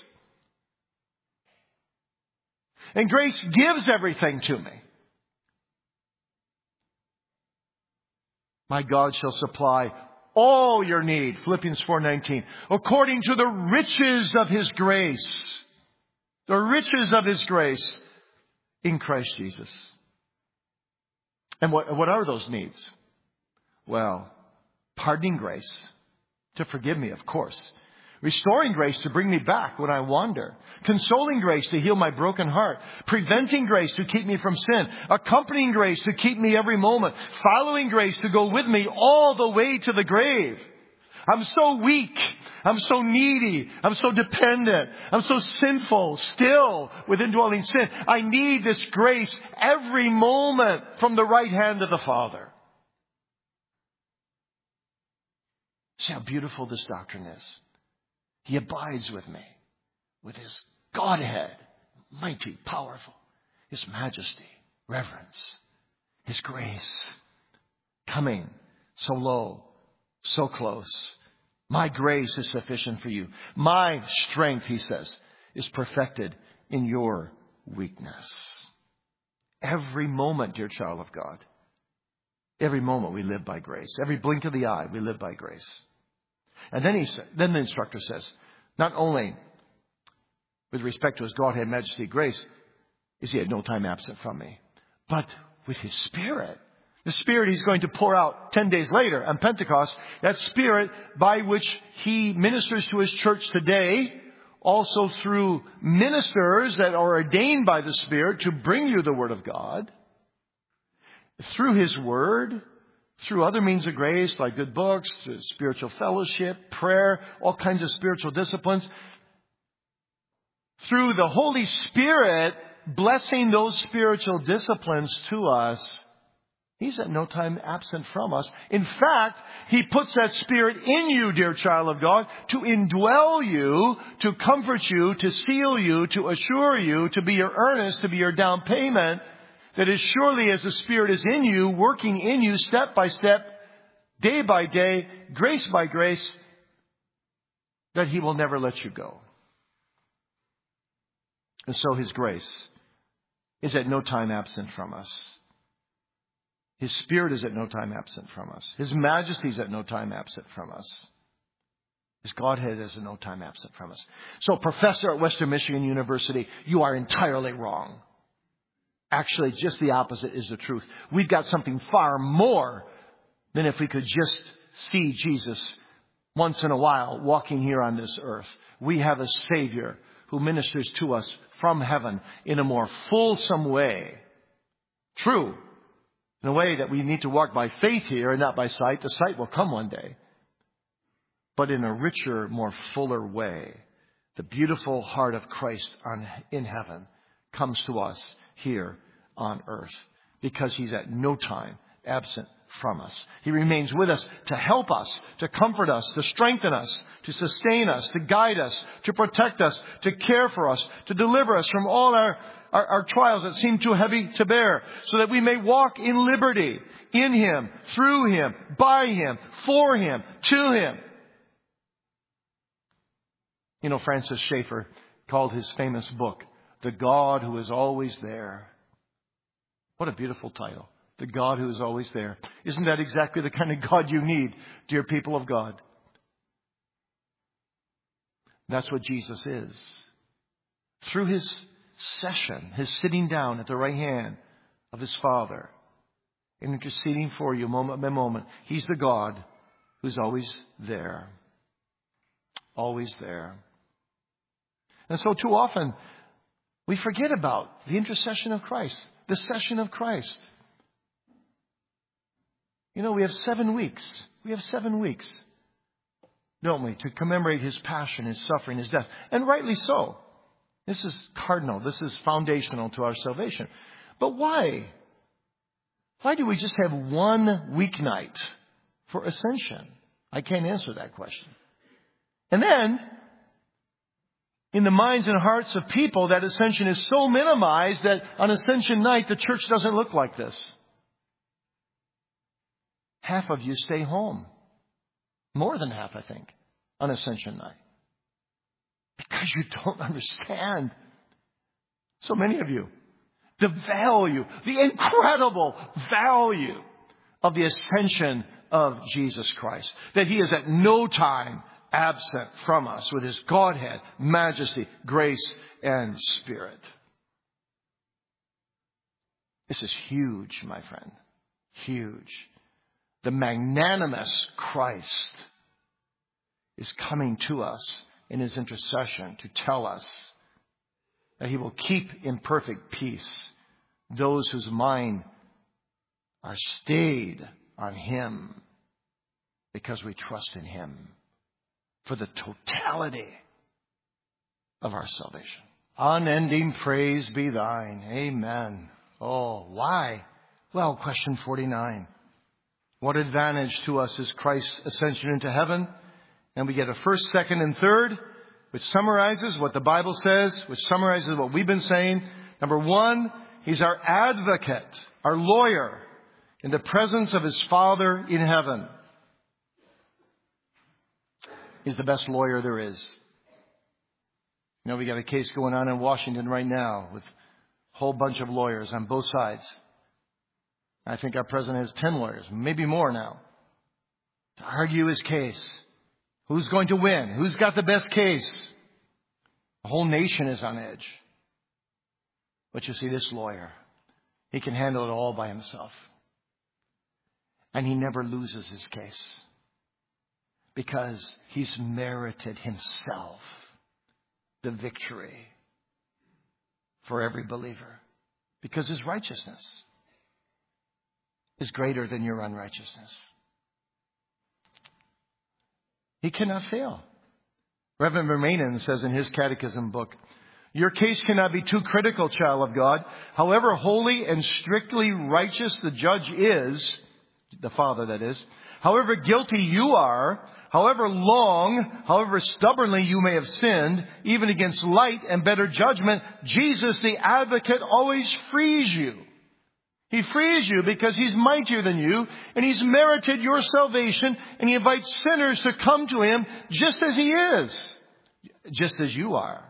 And grace gives everything to me. My God shall supply all your need, Philippians four nineteen, according to the riches of His grace. The riches of His grace in Christ Jesus. And what, what are those needs? Well, pardoning grace to forgive me, of course. Restoring grace to bring me back when I wander. Consoling grace to heal my broken heart. Preventing grace to keep me from sin. Accompanying grace to keep me every moment. Following grace to go with me all the way to the grave. I'm so weak. I'm so needy. I'm so dependent. I'm so sinful still with indwelling sin. I need this grace every moment from the right hand of the Father. See how beautiful this doctrine is. He abides with me, with His Godhead, mighty, powerful, His majesty, reverence, His grace, coming so low, so close. My grace is sufficient for you. My strength, He says, is perfected in your weakness. Every moment, dear child of God, every moment we live by grace. Every blink of the eye, we live by grace. And then he said, then the instructor says, not only with respect to His Godhead, majesty, grace, is He at no time absent from me, but with His Spirit. The Spirit He's going to pour out ten days later on Pentecost, that Spirit by which He ministers to His church today, also through ministers that are ordained by the Spirit to bring you the Word of God, through His Word, through other means of grace like good books, spiritual fellowship, prayer, all kinds of spiritual disciplines. Through the Holy Spirit blessing those spiritual disciplines to us, He's at no time absent from us. In fact, He puts that Spirit in you, dear child of God, to indwell you, to comfort you, to seal you, to assure you, to be your earnest, to be your down payment. That as surely as the Spirit is in you, working in you step by step, day by day, grace by grace, that He will never let you go. And so His grace is at no time absent from us. His Spirit is at no time absent from us. His majesty is at no time absent from us. His Godhead is at no time absent from us. So, professor at Western Michigan University, you are entirely wrong. Actually, just the opposite is the truth. We've got something far more than if we could just see Jesus once in a while walking here on this earth. We have a Savior who ministers to us from heaven in a more fulsome way. True, in a way that we need to walk by faith here and not by sight. The sight will come one day. But in a richer, more fuller way, the beautiful heart of Christ on, in heaven comes to us here on earth, because He's at no time absent from us. He remains with us to help us, to comfort us, to strengthen us, to sustain us, to guide us, to protect us, to care for us, to deliver us from all our, our, our trials that seem too heavy to bear, so that we may walk in liberty, in Him, through Him, by Him, for Him, to Him. You know, Francis Schaeffer called his famous book, The God Who Is Always There. What a beautiful title. The God Who Is Always There. Isn't that exactly the kind of God you need, dear people of God? That's what Jesus is. Through His session, His sitting down at the right hand of His Father, and interceding for you moment by moment, He's the God who's always there. Always there. And so too often, we forget about the intercession of Christ, the session of Christ. You know, we have seven weeks. We have seven weeks, don't we, to commemorate His passion, His suffering, His death. And rightly so. This is cardinal. This is foundational to our salvation. But why? Why do we just have one weeknight for Ascension? I can't answer that question. And then, in the minds and hearts of people, that ascension is so minimized that on Ascension night, the church doesn't look like this. Half of you stay home. More than half, I think, on Ascension night. Because you don't understand, so many of you, the value, the incredible value of the ascension of Jesus Christ. That He is at no time absent from us with His Godhead, majesty, grace, and Spirit. This is huge, my friend. Huge. The magnanimous Christ is coming to us in His intercession to tell us that He will keep in perfect peace those whose mind are stayed on Him because we trust in Him for the totality of our salvation. Unending praise be thine. Amen. Oh, why? Well, question forty-nine. What advantage to us is Christ's ascension into heaven? And we get a first, second, and third, which summarizes what the Bible says, which summarizes what we've been saying. Number one, He's our advocate, our lawyer, in the presence of His Father in heaven. He's the best lawyer there is. You know, we got a case going on in Washington right now with a whole bunch of lawyers on both sides. I think our president has ten lawyers, maybe more now, to argue his case. Who's going to win? Who's got the best case? The whole nation is on edge. But you see, this lawyer, he can handle it all by himself. And he never loses his case. Because he's merited himself the victory for every believer. Because his righteousness is greater than your unrighteousness. He cannot fail. Reverend Vermainen says in his catechism book, your case cannot be too critical, child of God. However holy and strictly righteous the judge is, the Father that is, however guilty you are, however long, however stubbornly you may have sinned, even against light and better judgment, Jesus the advocate always frees you. He frees you because He's mightier than you, and He's merited your salvation, and He invites sinners to come to Him just as He is, just as you are.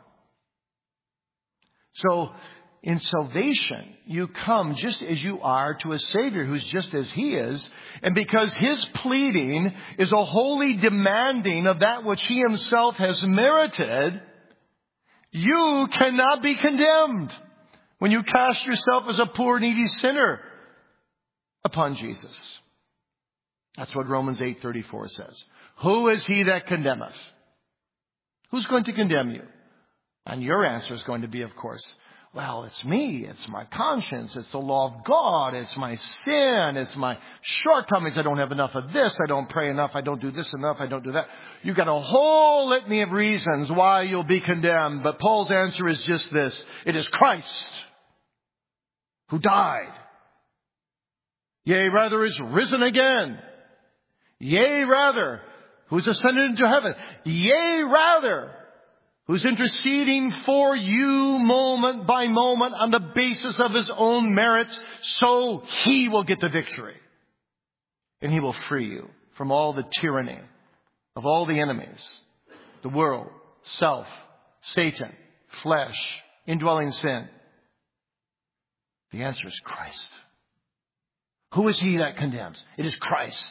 So, in salvation, you come just as you are to a Savior who's just as He is, and because His pleading is a holy demanding of that which He Himself has merited, you cannot be condemned when you cast yourself as a poor, needy sinner upon Jesus. That's what Romans eight thirty-four says. Who is he that condemneth? Who's going to condemn you? And your answer is going to be, of course, well, it's me. It's my conscience. It's the law of God. It's my sin. It's my shortcomings. I don't have enough of this. I don't pray enough. I don't do this enough. I don't do that. You've got a whole litany of reasons why you'll be condemned. But Paul's answer is just this. It is Christ who died. Yea, rather is risen again. Yea, rather, who's ascended into heaven. Yea, rather, who's interceding for you moment by moment on the basis of His own merits, so He will get the victory. And He will free you from all the tyranny of all the enemies, the world, self, Satan, flesh, indwelling sin. The answer is Christ. Who is he that condemns? It is Christ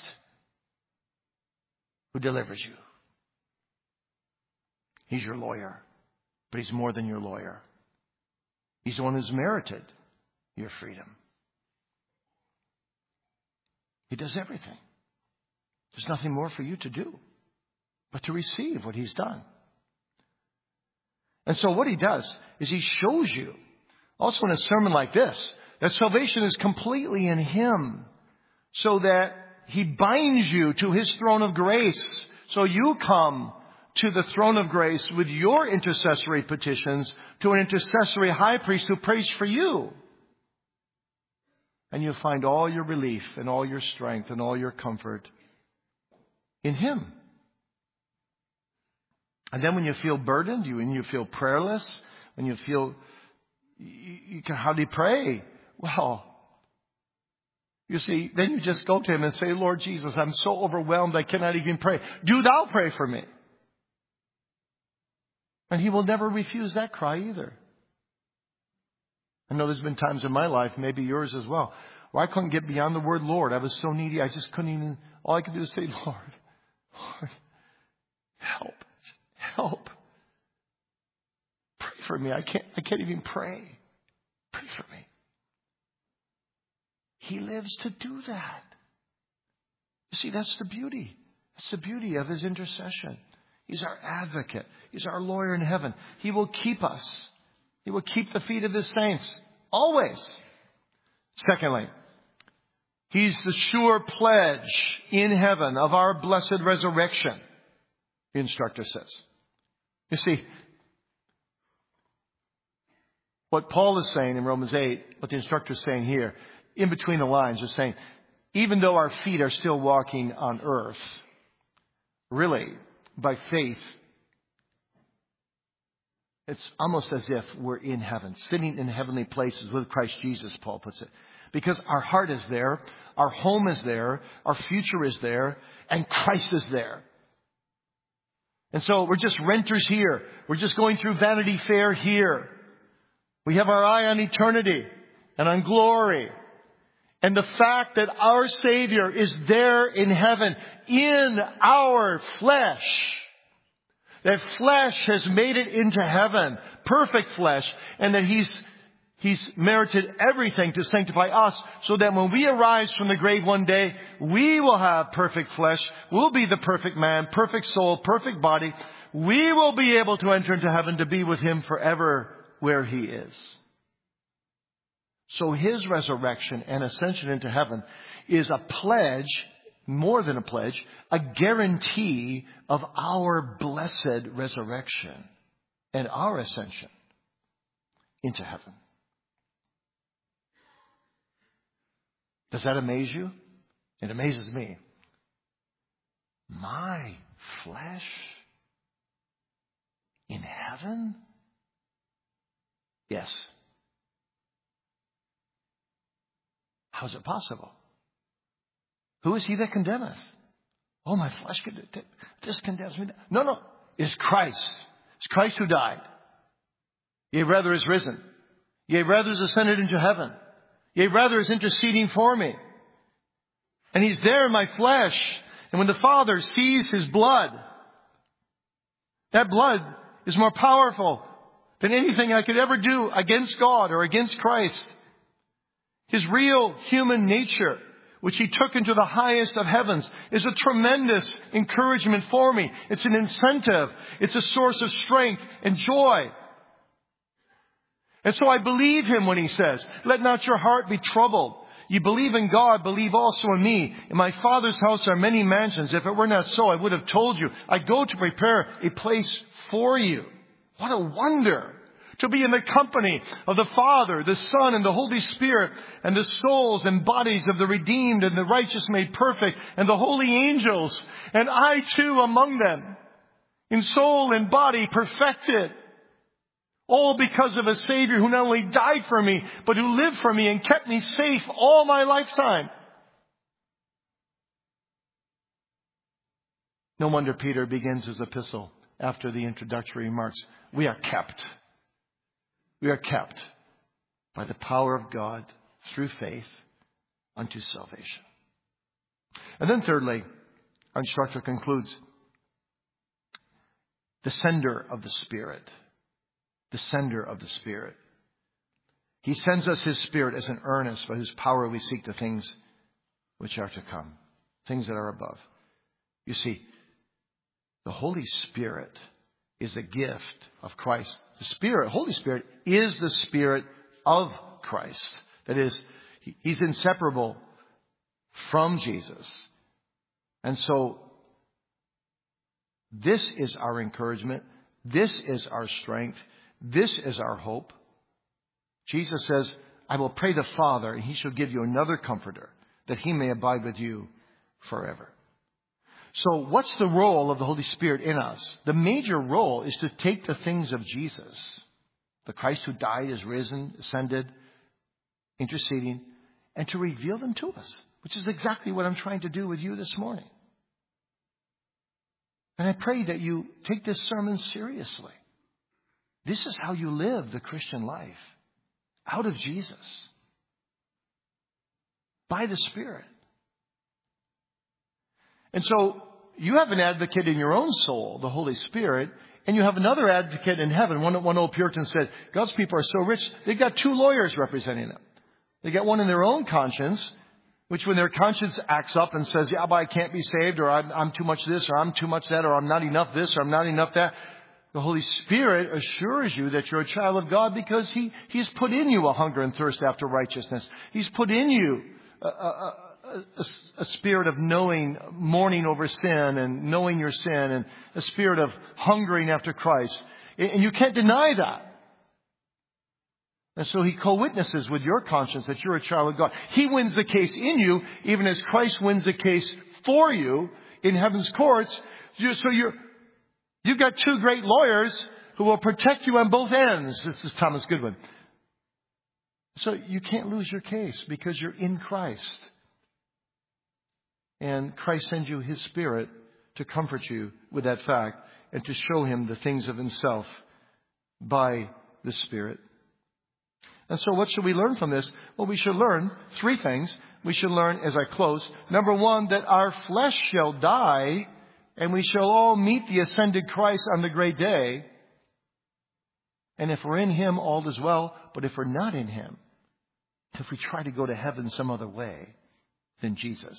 who delivers you. He's your lawyer, but He's more than your lawyer. He's the one who's merited your freedom. He does everything. There's nothing more for you to do but to receive what He's done. And so what He does is He shows you, also in a sermon like this, that salvation is completely in Him, so that He binds you to His throne of grace. So you come to the throne of grace with your intercessory petitions to an intercessory high priest who prays for you. And you'll find all your relief and all your strength and all your comfort in Him. And then when you feel burdened, you, when you feel prayerless, when you feel you, you can hardly pray, well, you see, then you just go to Him and say, Lord Jesus, I'm so overwhelmed I cannot even pray. Do Thou pray for me. And He will never refuse that cry either. I know there's been times in my life, maybe yours as well, where I couldn't get beyond the word Lord. I was so needy, I just couldn't even, all I could do is say, Lord, Lord, help, help. Pray for me. I can't, I can't even pray. Pray for me. He lives to do that. You see, that's the beauty. That's the beauty of His intercession. He's our advocate. He's our lawyer in heaven. He will keep us. He will keep the feet of His saints. Always. Secondly, He's the sure pledge in heaven of our blessed resurrection, the instructor says. You see, what Paul is saying in Romans eight, what the instructor is saying here, in between the lines, is saying, even though our feet are still walking on earth, really, by faith, it's almost as if we're in heaven, sitting in heavenly places with Christ Jesus, Paul puts it. Because our heart is there, our home is there, our future is there, and Christ is there. And so we're just renters here. We're just going through Vanity Fair here. We have our eye on eternity and on glory. And the fact that our Savior is there in heaven, in our flesh, that flesh has made it into heaven, perfect flesh, and that He's He's merited everything to sanctify us, so that when we arise from the grave one day, we will have perfect flesh. We'll be the perfect man, perfect soul, perfect body. We will be able to enter into heaven to be with Him forever where He is. So His resurrection and ascension into heaven is a pledge, more than a pledge, a guarantee of our blessed resurrection and our ascension into heaven. Does that amaze you? It amazes me. My flesh in heaven? Yes. How is it possible? Who is He that condemneth? Oh, my flesh, this condemns me. No, no. It's Christ. It's Christ who died. Yea, rather is risen. Yea, rather is ascended into heaven. Yea, rather is interceding for me. And He's there in my flesh. And when the Father sees His blood, that blood is more powerful than anything I could ever do against God or against Christ. His real human nature, which He took into the highest of heavens, is a tremendous encouragement for me. It's an incentive. It's a source of strength and joy. And so I believe Him when He says, let not your heart be troubled. You believe in God, believe also in me. In my Father's house are many mansions. If it were not so, I would have told you. I go to prepare a place for you. What a wonder to be in the company of the Father, the Son, and the Holy Spirit, and the souls and bodies of the redeemed and the righteous made perfect, and the holy angels, and I too among them, in soul and body perfected. All because of a Savior who not only died for me, but who lived for me and kept me safe all my lifetime. No wonder Peter begins his epistle after the introductory remarks. We are kept. We are kept by the power of God through faith unto salvation. And then thirdly, our instructor concludes, the sender of the Spirit. The sender of the Spirit. He sends us His Spirit as an earnest by whose power we seek the things which are to come, things that are above. You see, the Holy Spirit is a gift of Christ. The Spirit, Holy Spirit, is the Spirit of Christ. That is, He's inseparable from Jesus. And so, this is our encouragement. This is our strength. This is our hope. Jesus says, I will pray the Father, and He shall give you another comforter, that He may abide with you forever. So what's the role of the Holy Spirit in us? The major role is to take the things of Jesus, the Christ who died, is risen, ascended, interceding, and to reveal them to us, which is exactly what I'm trying to do with you this morning. And I pray that you take this sermon seriously. This is how you live the Christian life, out of Jesus, by the Spirit. And so you have an advocate in your own soul, the Holy Spirit, and you have another advocate in heaven. One, one old Puritan said, God's people are so rich, they've got two lawyers representing them. They got one in their own conscience, which when their conscience acts up and says, yeah, but I can't be saved, or I'm, I'm too much this, or I'm too much that, or I'm not enough this, or I'm not enough that. The Holy Spirit assures you that you're a child of God because He He's put in you a hunger and thirst after righteousness. He's put in you a, a, a, a spirit of knowing, mourning over sin and knowing your sin, and a spirit of hungering after Christ. And you can't deny that. And so He co-witnesses with your conscience that you're a child of God. He wins the case in you, even as Christ wins the case for you in heaven's courts. So you're, you've got two great lawyers who will protect you on both ends. This is Thomas Goodwin. So you can't lose your case because you're in Christ. And Christ sends you His Spirit to comfort you with that fact and to show Him the things of Himself by the Spirit. And so what should we learn from this? Well, we should learn three things. We should learn, as I close, number one, that our flesh shall die, and we shall all meet the ascended Christ on the great day. And if we're in Him, all is well. But if we're not in Him, if we try to go to heaven some other way than Jesus,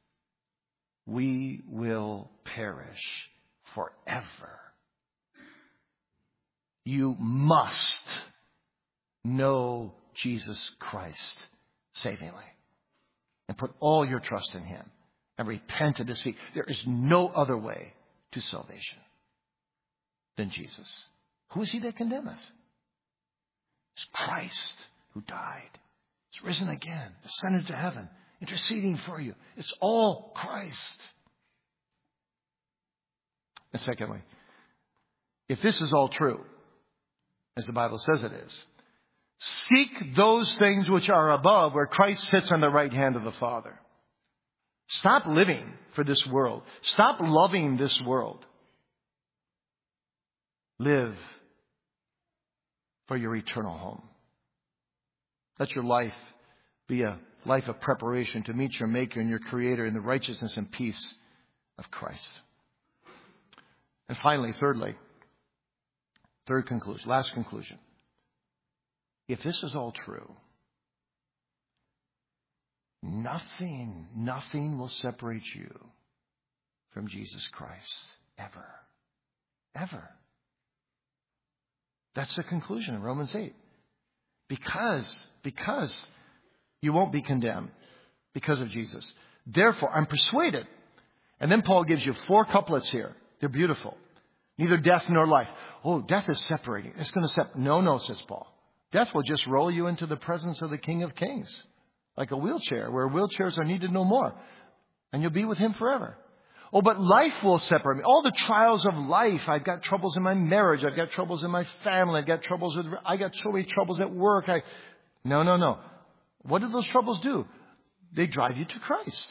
we will perish forever. You must know Jesus Christ savingly and put all your trust in Him and repent at His feet. There is no other way to salvation than Jesus. Who is He that condemneth? It's Christ who died. He's risen again, ascended to heaven, interceding for you. It's all Christ. And secondly, if this is all true, as the Bible says it is, seek those things which are above, where Christ sits on the right hand of the Father. Stop living for this world. Stop loving this world. Live for your eternal home. Let your life be a life of preparation to meet your Maker and your Creator in the righteousness and peace of Christ. And finally, thirdly, third conclusion, last conclusion. If this is all true, nothing, nothing will separate you from Jesus Christ. Ever. Ever. That's the conclusion in Romans eight. Because, because you won't be condemned because of Jesus. Therefore, I'm persuaded. And then Paul gives you four couplets here. They're beautiful. Neither death nor life. Oh, death is separating. It's going to separate. No, no, says Paul. Death will just roll you into the presence of the King of Kings, like a wheelchair, where wheelchairs are needed no more. And you'll be with Him forever. Oh, but life will separate me. All the trials of life. I've got troubles in my marriage. I've got troubles in my family. I've got troubles with, I got so many troubles at work. I, no, no, no. What do those troubles do? They drive you to Christ.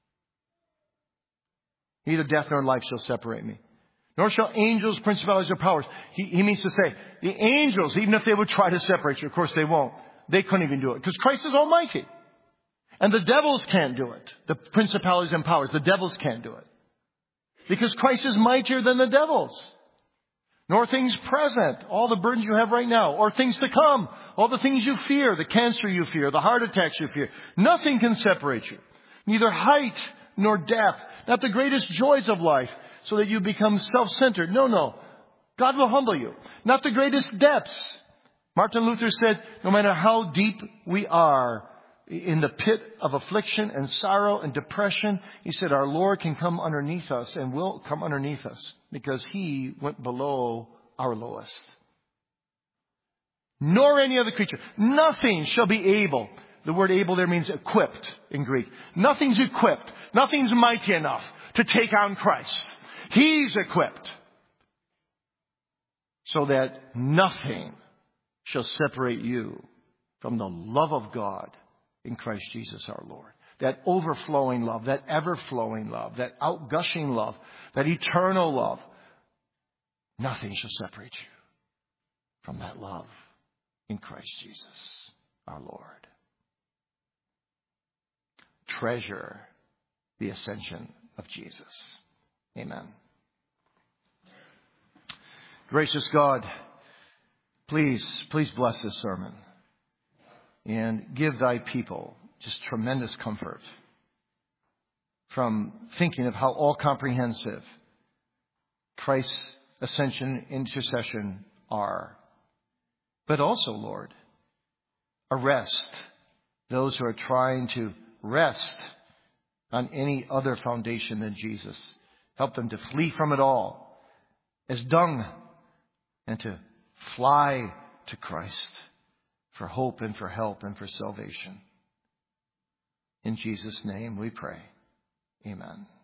Neither death nor life shall separate me. Nor shall angels, principalities, or powers. He, he means to say, the angels, even if they would try to separate you, of course they won't. They couldn't even do it. Because Christ is almighty. And the devils can't do it. The principalities and powers, the devils can't do it. Because Christ is mightier than the devils. Nor things present, all the burdens you have right now. Or things to come, all the things you fear, the cancer you fear, the heart attacks you fear. Nothing can separate you. Neither height nor depth. Not the greatest joys of life, so that you become self-centered. No, no. God will humble you. Not the greatest depths. Martin Luther said, no matter how deep we are in the pit of affliction and sorrow and depression, he said, our Lord can come underneath us and will come underneath us because He went below our lowest. Nor any other creature. Nothing shall be able. The word able there means equipped in Greek. Nothing's equipped. Nothing's mighty enough to take on Christ. He's equipped so that nothing shall separate you from the love of God in Christ Jesus our Lord. That overflowing love, that ever-flowing love, that outgushing love, that eternal love. Nothing shall separate you from that love in Christ Jesus our Lord. Treasure the ascension of Jesus. Amen. Gracious God, please, please bless this sermon and give thy people just tremendous comfort from thinking of how all-comprehensive Christ's ascension, intercession are. But also, Lord, arrest those who are trying to rest on any other foundation than Jesus. Help them to flee from it all as dung and to fly to Christ for hope and for help and for salvation. In Jesus' name we pray. Amen.